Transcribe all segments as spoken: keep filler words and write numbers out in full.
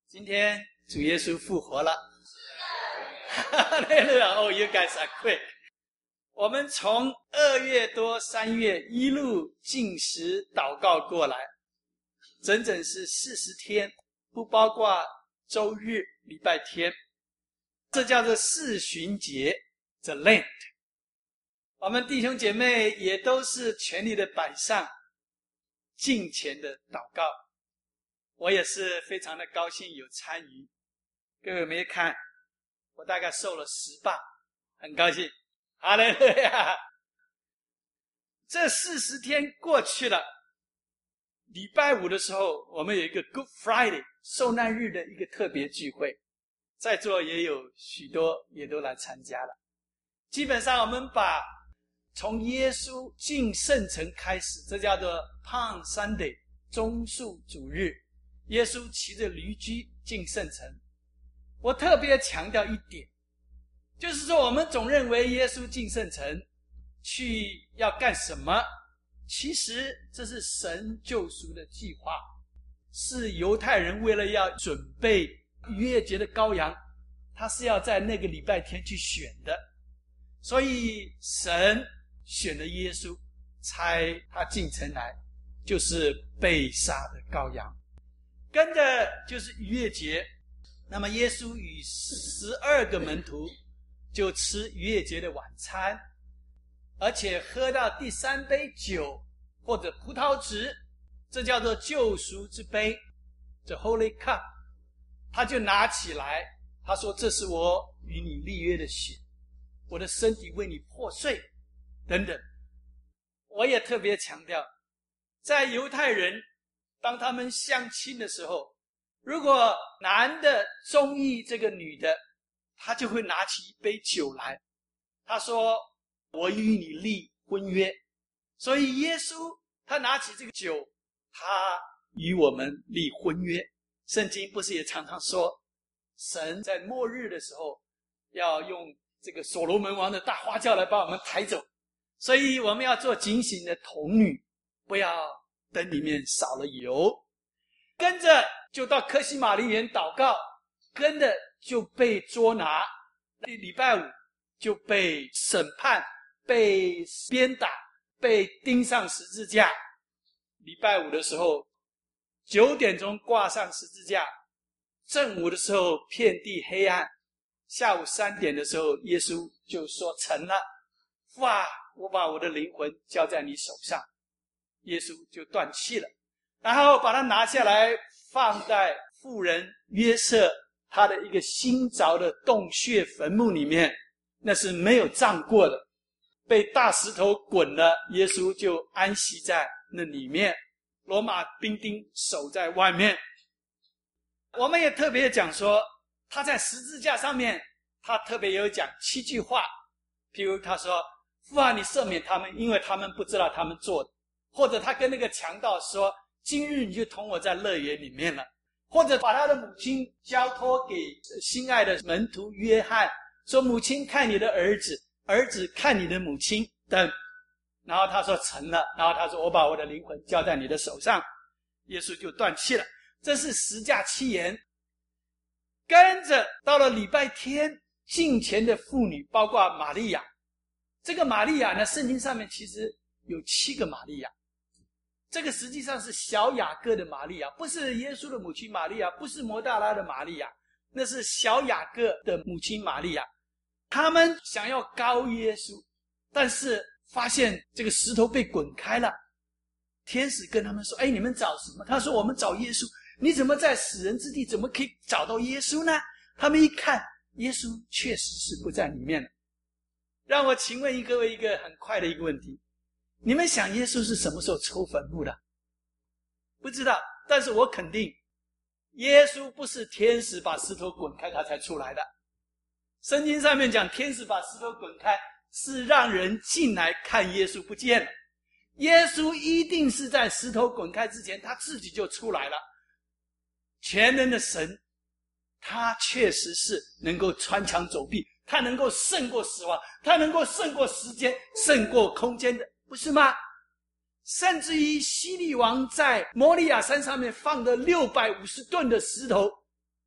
今天主耶稣复活了。哈利路亚 ！Oh, you guys are quick。我们从二月多三月一路禁食祷告过来，整整是四十天，不包括周日、礼拜天。这叫做四旬节 ，the Lent。我们弟兄姐妹也都是全力的摆上敬虔的祷告。我也是非常的高兴有参与。各位有没有看？我大概瘦了十磅，很高兴。哈利路亚！这四十天过去了，礼拜五的时候，我们有一个 Good Friday 受难日的一个特别聚会，在座也有许多也都来参加了。基本上我们把从耶稣进圣城开始，这叫做 Palm Sunday 棕树主日，耶稣骑着驴驹进圣城。我特别强调一点，就是说我们总认为耶稣进圣城去要干什么，其实这是神救赎的计划，是犹太人为了要准备逾越节的羔羊，他是要在那个礼拜天去选的，所以神选了耶稣，差他进城来，就是被杀的羔羊。跟着就是逾越节，那么耶稣与十二个门徒就吃逾越节的晚餐，而且喝到第三杯酒或者葡萄汁，这叫做救赎之杯 The Holy Cup。 他就拿起来，他说这是我与你立约的血，我的身体为你破碎等等。我也特别强调，在犹太人当他们相亲的时候，如果男的中意这个女的，他就会拿起一杯酒来，他说我与你立婚约。所以耶稣他拿起这个酒，他与我们立婚约。圣经不是也常常说，神在末日的时候要用这个所罗门王的大花轿来把我们抬走，所以我们要做警醒的童女，不要灯里面少了油。跟着就到科西玛丽园祷告，跟着就被捉拿，礼拜五就被审判，被鞭打，被钉上十字架。礼拜五的时候九点钟挂上十字架，正午的时候遍地黑暗，下午三点的时候耶稣就说成了，父啊，我把我的灵魂交在你手上。耶稣就断气了，然后把它拿下来放在妇人约瑟他的一个新凿的洞穴坟墓里面，那是没有葬过的，被大石头滚了，耶稣就安息在那里面，罗马兵丁守在外面。我们也特别讲说，他在十字架上面他特别有讲七句话，譬如他说，父啊，你赦免他们，因为他们不知道他们做的。或者他跟那个强盗说，今日你就同我在乐园里面了。或者把他的母亲交托给心爱的门徒约翰，说母亲看你的儿子，儿子看你的母亲等。然后他说成了，然后他说我把我的灵魂交在你的手上，耶稣就断气了。这是十架七言。跟着到了礼拜天，敬虔的妇女包括玛利亚。这个玛利亚呢，圣经上面其实有七个玛利亚，这个实际上是小雅各的玛利亚，不是耶稣的母亲玛利亚，不是摩大拉的玛利亚，那是小雅各的母亲玛利亚。他们想要膏耶稣，但是发现这个石头被滚开了。天使跟他们说，哎，你们找什么？他说我们找耶稣。你怎么在死人之地怎么可以找到耶稣呢？他们一看，耶稣确实是不在里面了。让我请问各位一个很快的一个问题，你们想耶稣是什么时候抽坟墓的？不知道，但是我肯定耶稣不是天使把石头滚开他才出来的。圣经上面讲天使把石头滚开是让人进来看耶稣不见了，耶稣一定是在石头滚开之前他自己就出来了。全能的神他确实是能够穿墙走壁，他能够胜过死亡，他能够胜过时间，胜过空间的，不是吗？甚至于希律王在摩利亚山上面放的六百五十吨的石头，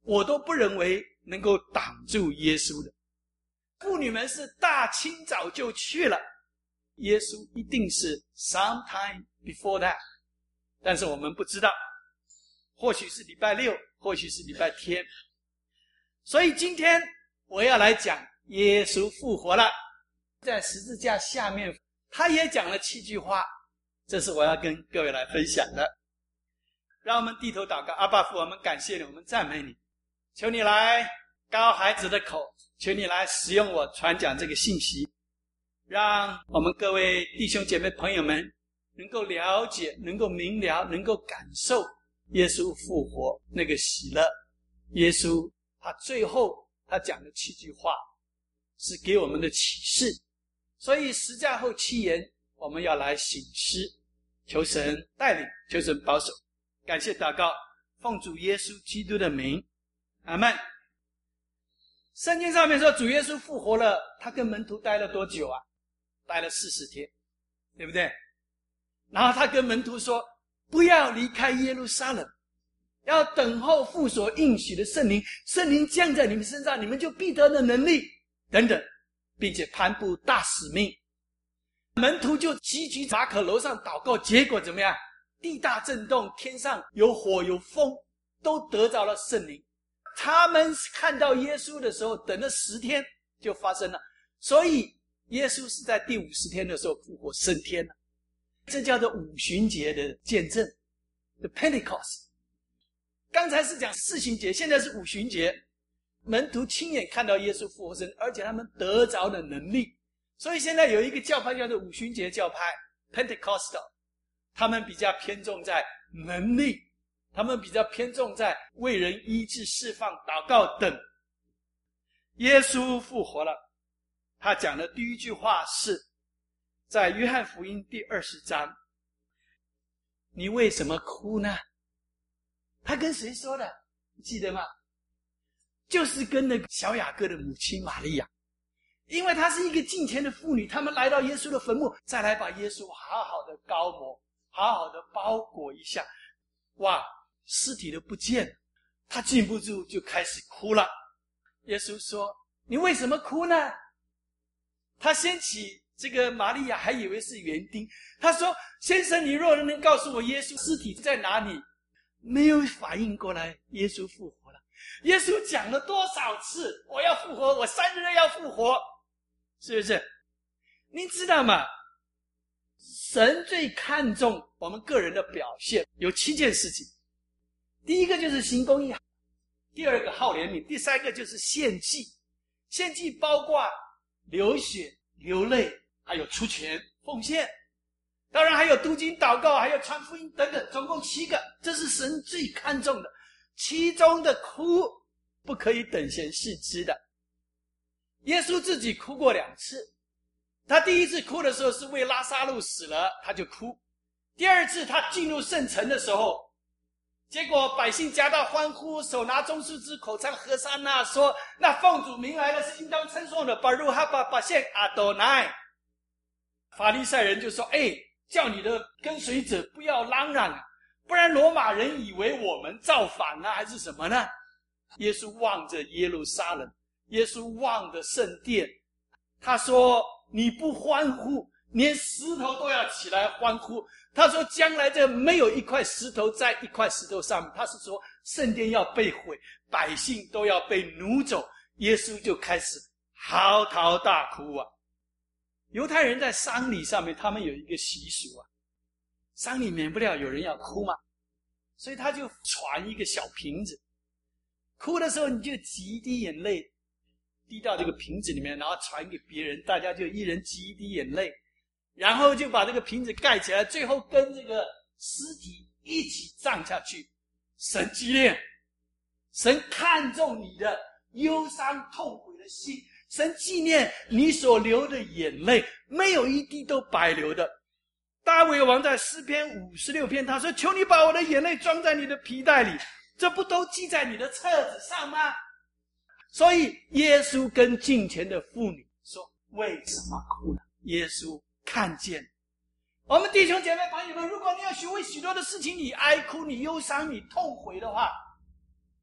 我都不认为能够挡住耶稣的。妇女们是大清早就去了，耶稣一定是 sometime before that， 但是我们不知道，或许是礼拜六，或许是礼拜天。所以今天我要来讲耶稣复活了，在十字架下面他也讲了七句话，这是我要跟各位来分享的。让我们低头祷告。阿爸父，我们感谢你，我们赞美你，求你来高孩子的口，求你来使用我传讲这个信息，让我们各位弟兄姐妹朋友们能够了解，能够明了，能够感受耶稣复活那个喜乐。耶稣他最后他讲的七句话是给我们的启示，所以十架后七言我们要来省思，求神带领，求神保守。感谢祷告，奉主耶稣基督的名，阿们。圣经上面说主耶稣复活了，他跟门徒待了多久啊？待了四十天，对不对？然后他跟门徒说，不要离开耶路撒冷，要等候父所应许的圣灵，圣灵降在你们身上，你们就必得的能力等等，并且颁布大使命。门徒就齐聚马可楼上祷告，结果怎么样？地大震动，天上有火有风，都得着了圣灵。他们看到耶稣的时候，等了十天就发生了，所以耶稣是在第五十天的时候复活升天了，这叫做五旬节的见证 The Pentecost。 刚才是讲四旬节，现在是五旬节，门徒亲眼看到耶稣复活升，而且他们得着了能力，所以现在有一个教派叫做五旬节教派 Pentecostal， 他们比较偏重在能力，他们比较偏重在为人医治、释放、祷告等。耶稣复活了，他讲的第一句话是在约翰福音第二十章，你为什么哭呢？他跟谁说的？你记得吗？就是跟那个小雅各的母亲玛利亚，因为她是一个敬虔的妇女，他们来到耶稣的坟墓，再来把耶稣好好的膏抹，好好的包裹一下，哇，尸体都不见了，他禁不住就开始哭了。耶稣说，你为什么哭呢？他掀起这个玛利亚还以为是园丁，他说，先生，你若能告诉我耶稣尸体在哪里？没有反应过来，耶稣复活了。耶稣讲了多少次，我要复活，我三日内要复活，是不是？您知道吗？神最看重我们个人的表现有七件事情。第一个就是行公义，第二个好怜悯，第三个就是献祭。献祭包括流血、流泪，还有出钱奉献，当然还有读经祷告，还有传福音等等，总共七个，这是神最看重的。其中的哭不可以等闲视之的。耶稣自己哭过两次，他第一次哭的时候是为拉撒路死了，他就哭。第二次他进入圣城的时候，结果百姓夹道欢呼，手拿棕树枝，口唱和散那，说那奉主名来的是应当称颂的，巴鲁哈巴巴现阿多乃。法利赛人就说，哎，叫你的跟随者不要嚷嚷，不然罗马人以为我们造反啊，还是什么呢？耶稣望着耶路撒冷，耶稣望着圣殿，他说，你不欢呼，连石头都要起来欢呼。他说将来这没有一块石头在一块石头上面，他是说圣殿要被毁，百姓都要被掳走。耶稣就开始嚎啕大哭啊！犹太人在丧礼上面，他们有一个习俗啊，丧礼免不了有人要哭嘛，所以他就传一个小瓶子，哭的时候你就挤一滴眼泪滴到这个瓶子里面，然后传给别人，大家就一人挤一滴眼泪，然后就把这个瓶子盖起来，最后跟这个尸体一起葬下去。神纪念，神看重你的忧伤痛悔的心，神纪念你所流的眼泪，没有一滴都白流的。大卫王在诗篇五十六篇他说，求你把我的眼泪装在你的皮带里，这不都记在你的册子上吗？所以耶稣跟敬虔的妇女说，为什么哭呢？耶稣看见我们弟兄姐妹朋友们，如果你要学会许多的事情，你哀哭，你忧伤，你痛悔的话，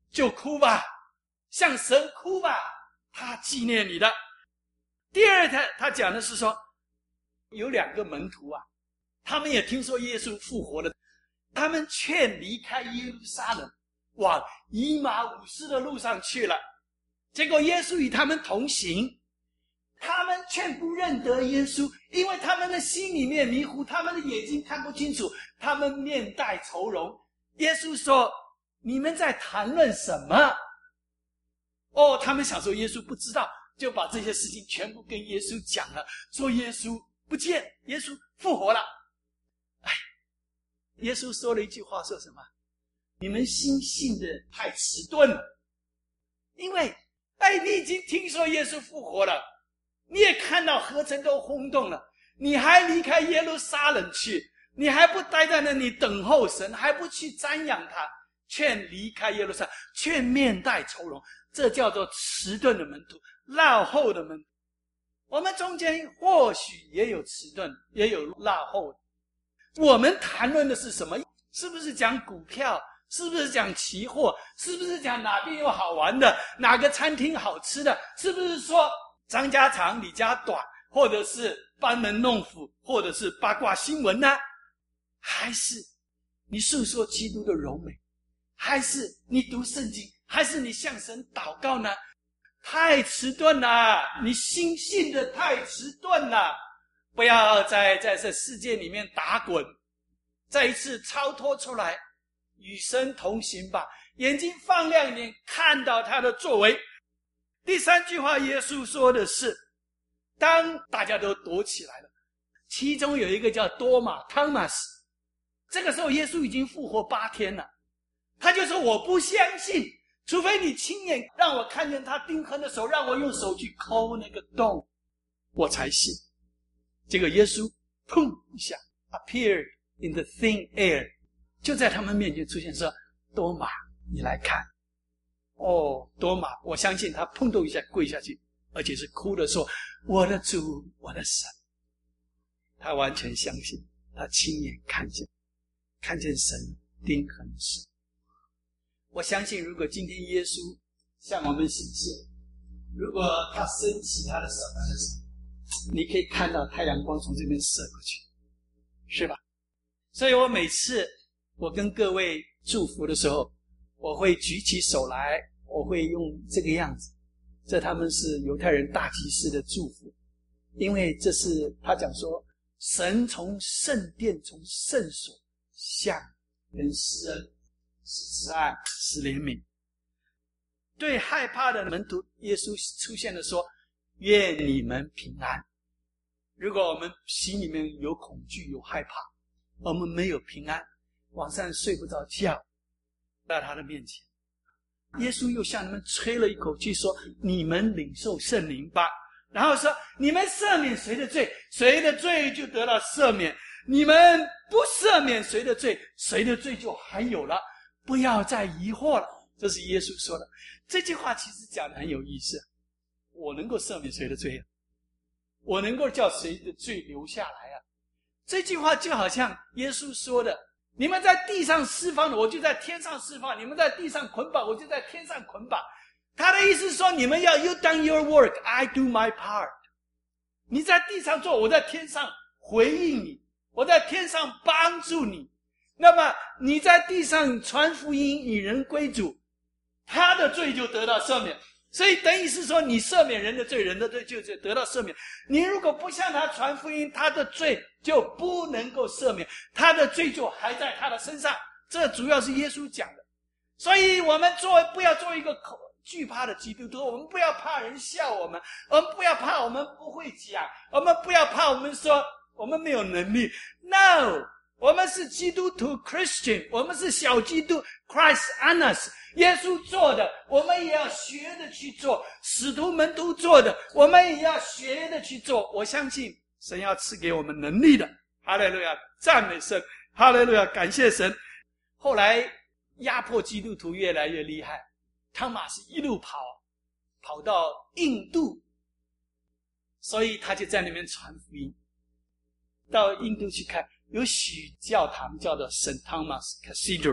就哭吧，向神哭吧，他纪念你的。第二，他他讲的是说，有两个门徒啊，他们也听说耶稣复活了，他们却离开耶路撒冷，往以马忤斯的路上去了。结果耶稣与他们同行，他们却不认得耶稣，因为他们的心里面迷糊，他们的眼睛看不清楚，他们面带愁容。耶稣说，你们在谈论什么？哦，他们想说耶稣不知道，就把这些事情全部跟耶稣讲了，说耶稣不见，耶稣复活了。哎，耶稣说了一句话，说什么？你们心信的太迟钝了。因为哎，你已经听说耶稣复活了，你也看到合成都轰动了，你还离开耶路撒冷去，你还不待在那里等候神，还不去瞻仰他，却离开耶路撒冷，却面带愁容，这叫做迟钝的门徒，落后的门徒。我们中间或许也有迟钝，也有落后的。我们谈论的是什么？是不是讲股票？是不是讲期货？是不是讲哪边有好玩的，哪个餐厅好吃的？是不是说张家长李家短，或者是班门弄斧，或者是八卦新闻呢？还是你诉说基督的柔美？还是你读圣经？还是你向神祷告呢？太迟钝了，你心性的太迟钝了。不要再在这世界里面打滚，再一次超脱出来，与神同行吧，眼睛放亮一点，看到他的作为。第三句话耶稣说的是，当大家都躲起来了，其中有一个叫多马 Thomas， 这个时候耶稣已经复活八天了，他就说我不相信，除非你亲眼让我看见他钉痕的手，让我用手去抠那个洞，我才信。结果耶稣砰一下 appeared in the thin air，就在他们面前出现，说多马你来看。哦，多马我相信他砰咚一下跪下去，而且是哭的说，我的主我的神。他完全相信，他亲眼看见看见神钉痕的手。我相信如果今天耶稣向我们显现，如果他伸起他的手，他的手你可以看到太阳光从这边射过去，是吧？所以我每次我跟各位祝福的时候，我会举起手来，我会用这个样子，这他们是犹太人大祭司的祝福，因为这是他讲说，神从圣殿从圣所向人施恩，施慈爱，施怜悯。对害怕的门徒，耶稣出现的说，愿你们平安。如果我们心里面有恐惧有害怕，我们没有平安，晚上睡不着觉，在他的面前，耶稣又向你们吹了一口气，说你们领受圣灵吧，然后说你们赦免谁的罪，谁的罪就得到赦免，你们不赦免谁的罪，谁的罪就还有了，不要再疑惑了。这是耶稣说的。这句话其实讲得很有意思，我能够赦免谁的罪啊？我能够叫谁的罪留下来啊？这句话就好像耶稣说的，你们在地上释放的，我就在天上释放；你们在地上捆绑，我就在天上捆绑。他的意思是说，你们要 You done your work, I do my part。你在地上做，我在天上回应你，我在天上帮助你。那么你在地上传福音，引人归主，他的罪就得到赦免。所以等于是说，你赦免人的罪，人的罪就得到赦免。你如果不向他传福音，他的罪就不能够赦免，他的罪就还在他的身上。这主要是耶稣讲的。所以我们做不要做一个惧怕的基督徒，我们不要怕人笑我们，我们不要怕我们不会讲，我们不要怕我们说我们没有能力。 No， 我们是基督徒 Christian， 我们是小基督 Christ Annas， 耶稣做的我们也要学的去做，使徒门徒做的我们也要学的去做。我相信神要赐给我们能力的。哈利路亚，赞美神，哈利路亚，感谢神。后来压迫基督徒越来越厉害，汤马斯一路跑跑到印度，所以他就在那边传福音。到印度去看，有许教堂叫做 Saint Thomas Cathedral，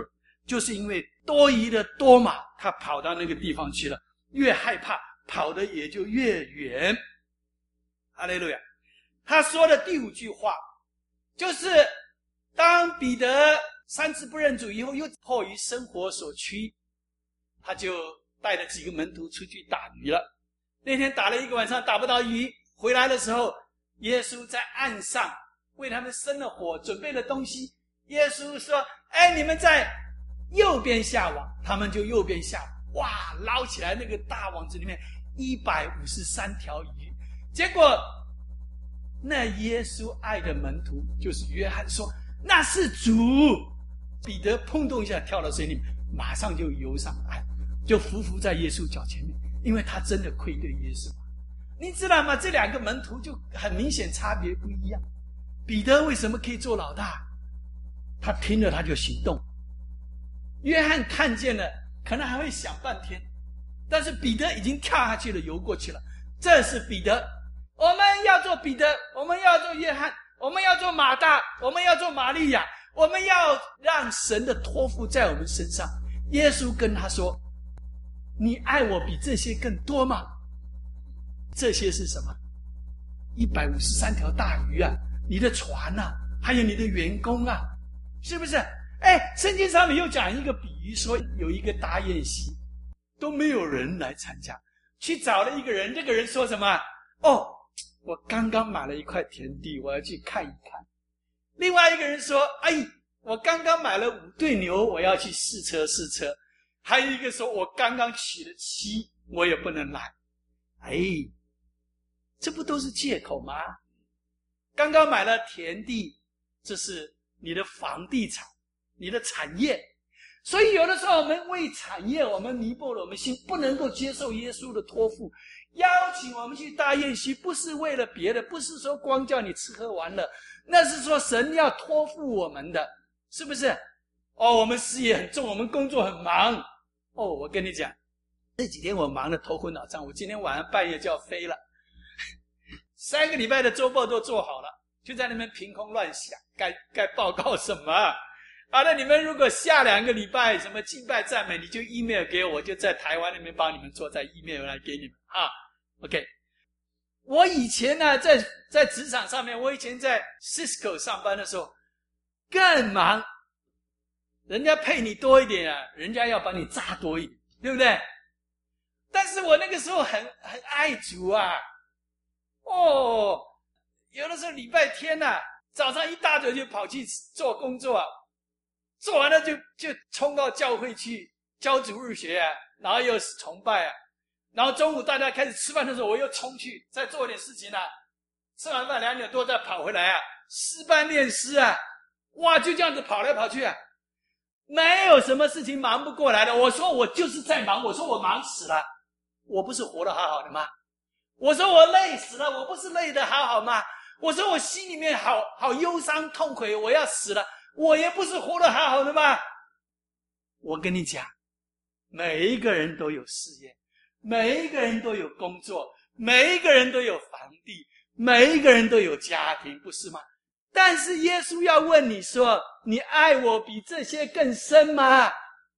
就是因为多疑的多马，他跑到那个地方去了，越害怕跑得也就越远。哈利路亚。他说的第五句话就是当彼得三次不认主以后，又迫于生活所趋，他就带着几个门徒出去打鱼了。那天打了一个晚上打不到鱼，回来的时候，耶稣在岸上为他们生了火，准备了东西。耶稣说，哎，你们在右边下网，他们就右边下网，哇，捞起来那个大网子里面一百五十三条鱼。结果那耶稣爱的门徒就是约翰说，那是主。彼得砰咚一下跳到水里面，马上就游上岸，就匍匐在耶稣脚前面，因为他真的愧对耶稣。你知道吗？这两个门徒就很明显差别不一样。彼得为什么可以做老大？他听了他就行动。约翰看见了可能还会想半天，但是彼得已经跳下去了，游过去了。这是彼得。我们要做彼得，我们要做约翰，我们要做马大，我们要做玛利亚，我们要让神的托付在我们身上。耶稣跟他说，你爱我比这些更多吗？这些是什么？一百五十三条大鱼啊，你的船啊，还有你的员工啊，是不是？哎，圣经上面又讲一个比喻，说有一个大宴席，都没有人来参加，去找了一个人，这个人说什么？哦，我刚刚买了一块田地，我要去看一看。另外一个人说，哎，我刚刚买了五对牛，我要去试车试车。还有一个说，我刚刚娶了妻，我也不能来。哎，这不都是借口吗？刚刚买了田地，这是你的房地产，你的产业。所以有的时候我们为产业，我们迷惑了我们心，不能够接受耶稣的托付。邀请我们去大宴席，不是为了别的，不是说光叫你吃喝玩乐，那是说神要托付我们的，是不是？哦，我们事业很重，我们工作很忙。哦，我跟你讲，这几天我忙得头昏脑胀，我今天晚上半夜就要飞了。三个礼拜的周报都做好了，就在那边凭空乱想，该该报告什么？好的，你们如果下两个礼拜什么敬拜赞美，你就 email 给我，我就在台湾那边帮你们做，在 email 来给你们啊。OK， 我以前呢，在在职场上面，我以前在 Cisco 上班的时候更忙，人家配你多一点啊，人家要把你榨多一点，对不对？但是我那个时候很很爱主啊，哦，有的时候礼拜天啊，早上一大早就跑去做工作啊，做完了就就冲到教会去教主日学啊，然后又是崇拜啊。然后中午大家开始吃饭的时候，我又冲去再做点事情啊。吃完饭两点多再跑回来啊，诗班练诗啊，哇，就这样子跑来跑去啊，没有什么事情忙不过来的。我说我就是在忙，我说我忙死了，我不是活得好好的吗？我说我累死了，我不是累得好好吗？我说我心里面好好忧伤痛悔，我要死了，我也不是活得好好的吗？我跟你讲，每一个人都有事业，每一个人都有工作，每一个人都有房地，每一个人都有家庭，不是吗？但是耶稣要问你说，你爱我比这些更深吗？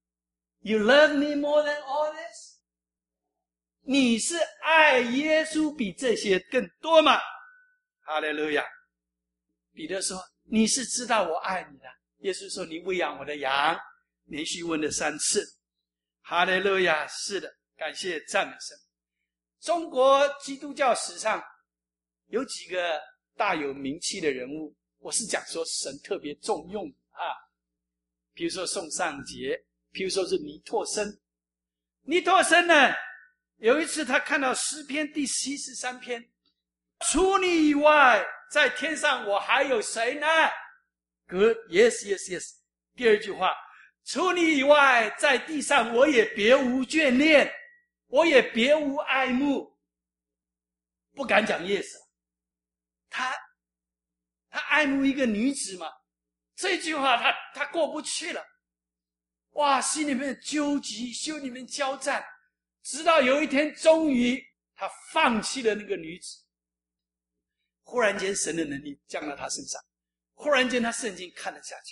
You love me more than all this？ 你是爱耶稣比这些更多吗？哈利路亚。彼得说，你是知道我爱你的。耶稣说，你喂养我的羊。连续问了三次。哈利路亚。是的，感谢赞美神。中国基督教史上有几个大有名气的人物，我是讲说神特别重用啊，比如说宋尚节，比如说是尼托生。尼托生呢，有一次他看到诗篇第七十三篇，除你以外在天上我还有谁呢？ Good, yes, yes, yes。 第二句话，除你以外在地上我也别无眷恋，我也别无爱慕。不敢讲 yes， 他他爱慕一个女子嘛，这句话他他过不去了，哇，心里面纠结，心里面交战，直到有一天终于他放弃了那个女子。忽然间神的能力降到他身上，忽然间他圣经看了下去，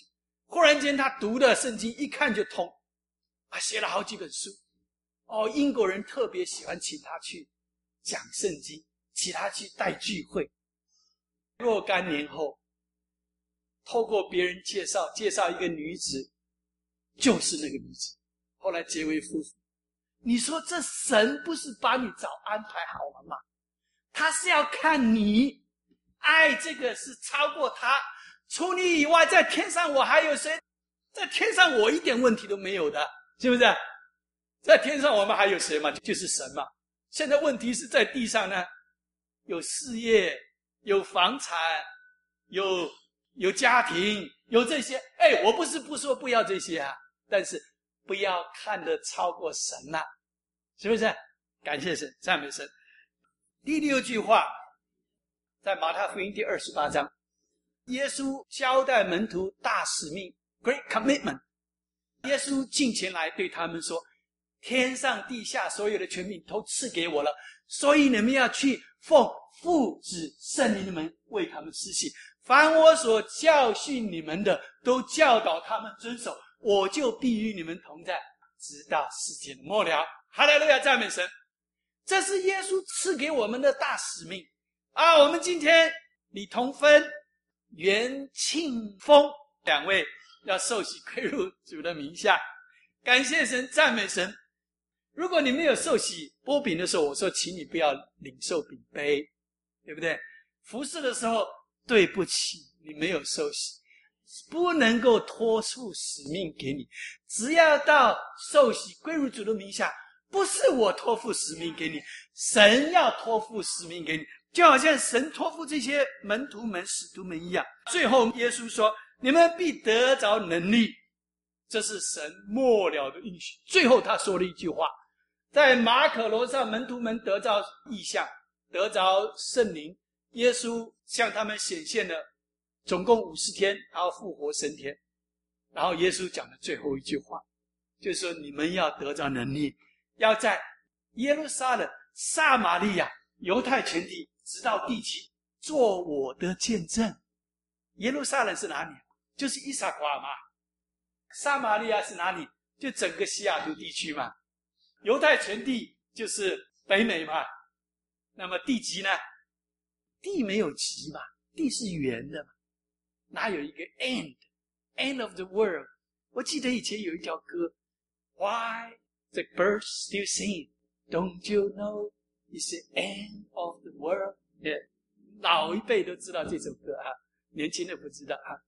忽然间他读的圣经一看就通，啊，写了好几本书。哦，英国人特别喜欢请他去讲圣经，请他去带聚会。若干年后，透过别人介绍，介绍一个女子，就是那个女子，后来结为夫妇。你说这神不是把你早安排好了吗？他是要看你爱这个是超过他，除你以外，在天上我还有谁？在天上我一点问题都没有的，是不是？在天上我们还有谁嘛？就是神嘛。现在问题是在地上呢，有事业，有房产，有有家庭，有这些。哎，我不是不说不要这些啊，但是不要看得超过神啊，是不是？感谢神，赞美神。第六句话，在马太福音第二十八章，耶稣交代门徒大使命 ，Great Commitment。耶稣近前来对他们说：“天上地下所有的权柄都赐给我了，所以你们要去奉父子圣灵的门为他们施洗。凡我所教训你们的，都教导他们遵守。我就必与你们同在，直到世界的末了。”哈利路亚，赞美神！这是耶稣赐给我们的大使命啊！我们今天李同芬、袁庆峰两位要受洗归入主的名下，感谢神，赞美神。如果你没有受洗剥饼的时候，我说请你不要领受饼杯，对不对？服侍的时候，对不起，你没有受洗，不能够托付使命给你。只要到受洗归入主的名下，不是我托付使命给你，神要托付使命给你，就好像神托付这些门徒们、使徒们一样。最后耶稣说：“你们必得着能力。”这是神末了的应许。最后他说了一句话，在马可楼上，门徒们得着异象，得着圣灵，耶稣向他们显现了，总共五十天，然后复活升天。然后耶稣讲的最后一句话，就是说你们要得着能力，要在耶路撒冷、撒玛利亚、犹太全地，直到地极，做我的见证。耶路撒冷是哪里？就是伊撒夸尔嘛。撒玛利亚是哪里？就整个西雅图地区嘛。犹太全地就是北美嘛。那么地极呢？地没有极嘛，地是圆的嘛，哪有一个 end end of the world？ 我记得以前有一条歌 ，Why the birds still sing? Don't you know it's the end of the world？ Yeah, 老一辈都知道这首歌啊，年轻的不知道啊。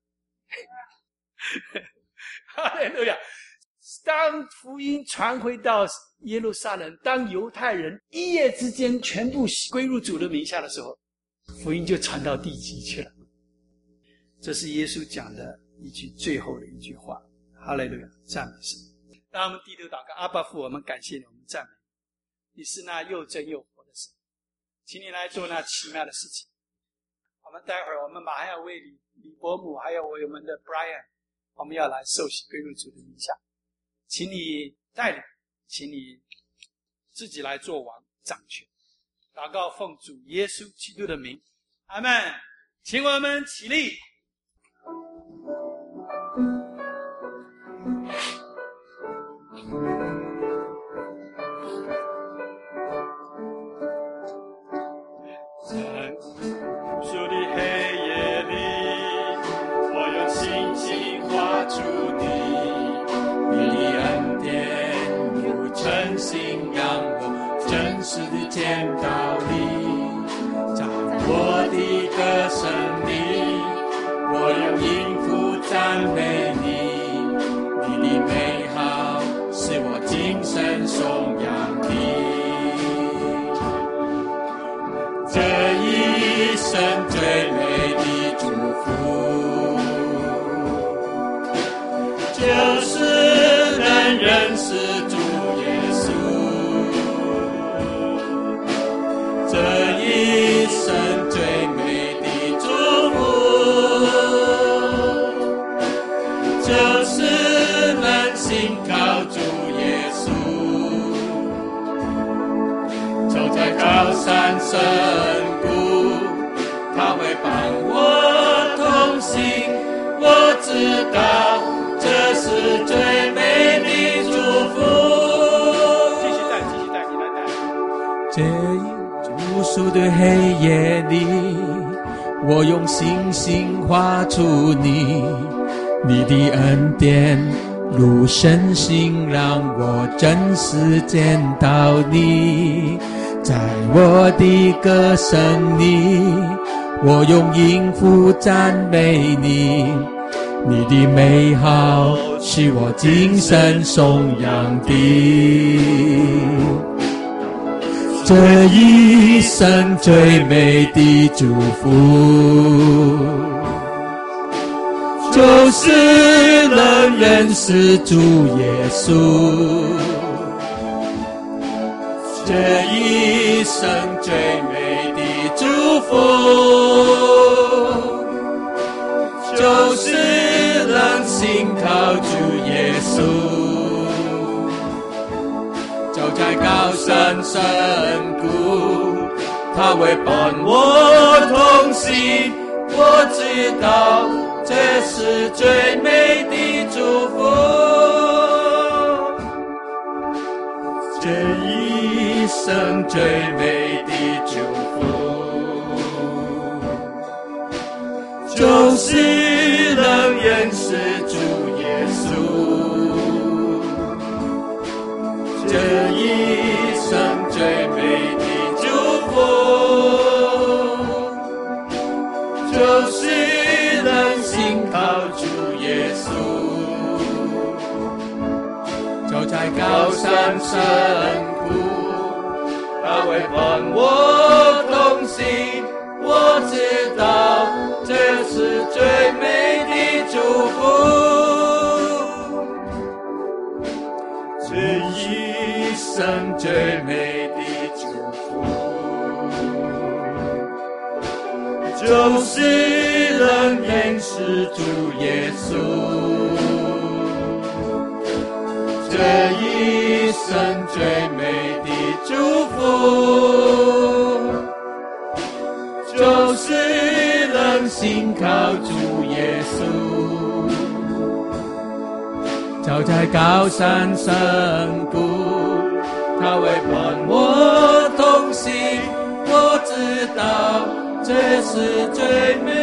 哈利路亚！当福音传回到耶路撒冷，当犹太人一夜之间全部归入主的名下的时候，福音就传到地极去了。这是耶稣讲的一句最后的一句话。哈利路亚，赞美神！让我们低头祷告。阿爸父，我们感谢你，我们赞美你，你是那又真又活的神，请你来做那奇妙的事情。我们待会儿我们马上要为李李伯母还有我们的 Brian， 我们要来受洗归入主的名下，请你带领，请你自己来做王掌权。祷告奉主耶稣基督的名，阿们。请我们起立。在无数的黑夜里，我用心情画出你，你的恩典如晨星让我真实的见到你。在我的歌声里，我用音符赞美你，你的美好是我今生颂扬的。这一生最美的祝福，就是能认识主耶稣。这一生最美的祝福，就是能信靠主耶稣。走在高山深谷，他会伴我同行，我知道这救赎的黑夜里，我用星星画出你，你的恩典如神星，让我真实见到你。在我的歌声里，我用音符赞美你，你的美好是我精神颂扬的。这一生最美的祝福，就是能认识主耶稣。这一生最美的祝福，就是能信靠主耶稣。走在高山深谷，他会伴我同行，我知道这是最美的祝福。这一生最美的祝福，就是能认识主耶稣。这一生最美的祝福，就是能信靠主耶稣。走在高山深谷，他会伴我同行，我知道这是最美的祝福。这一生最美的祝福，就是能认识主耶稣。这一生最美的祝福，就是能信靠主耶稣。走在高山深谷，他会伴我同行，我知道这是最美